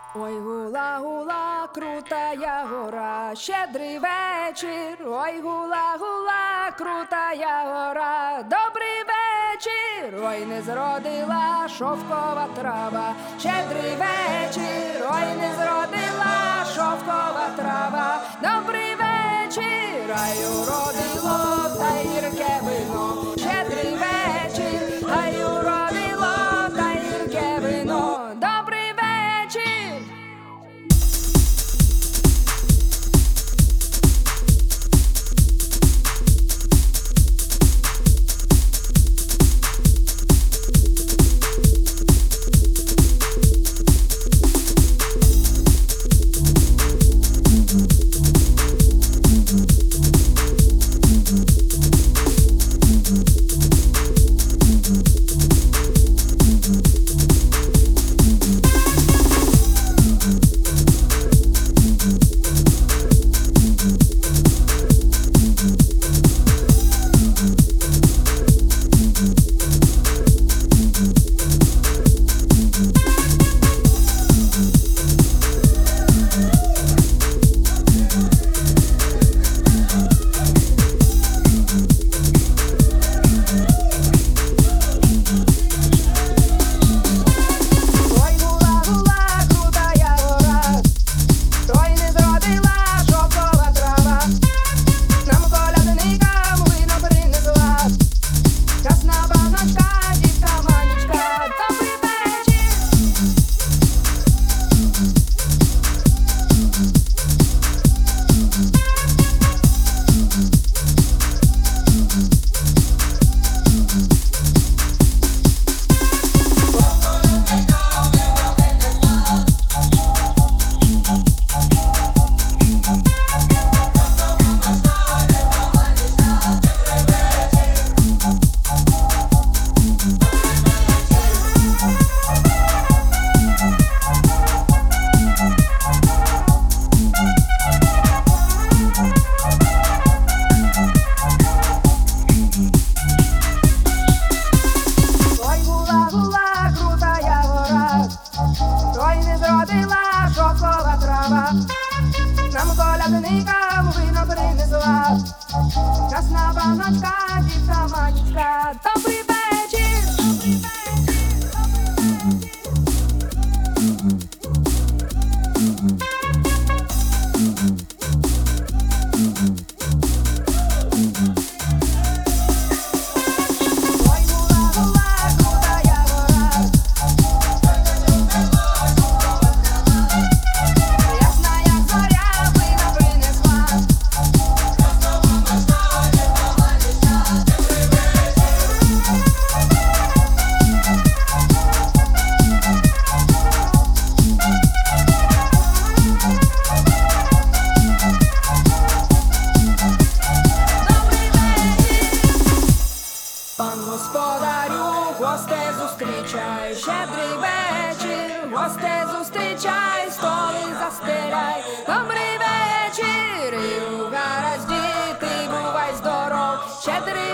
Ой, гула, гула, крутая гора, щедрий вечір. Ой, гула, гула, крутая гора, добрий вечір. Ой, не зродила шовкова трава, щедрий вечір. Ой, не зродила шовкова трава, добрий вечір. Ай, уродило, та й гірке вино, щедрий вечір. Ай, уродило, та й гірке вино, добрий вечір. Нам колядникам вино принесла, красна панночка, дівка манічка, добрий вечір. Ой, гула, гула, крутая гора, ясна, як зоря, вино принесла. Пан господарю, гостей зустрічай, щедрий вечір, гостей зустрічай, столи застеляй, добрий вечір, і у гаразді ти бувай здоров, щедрий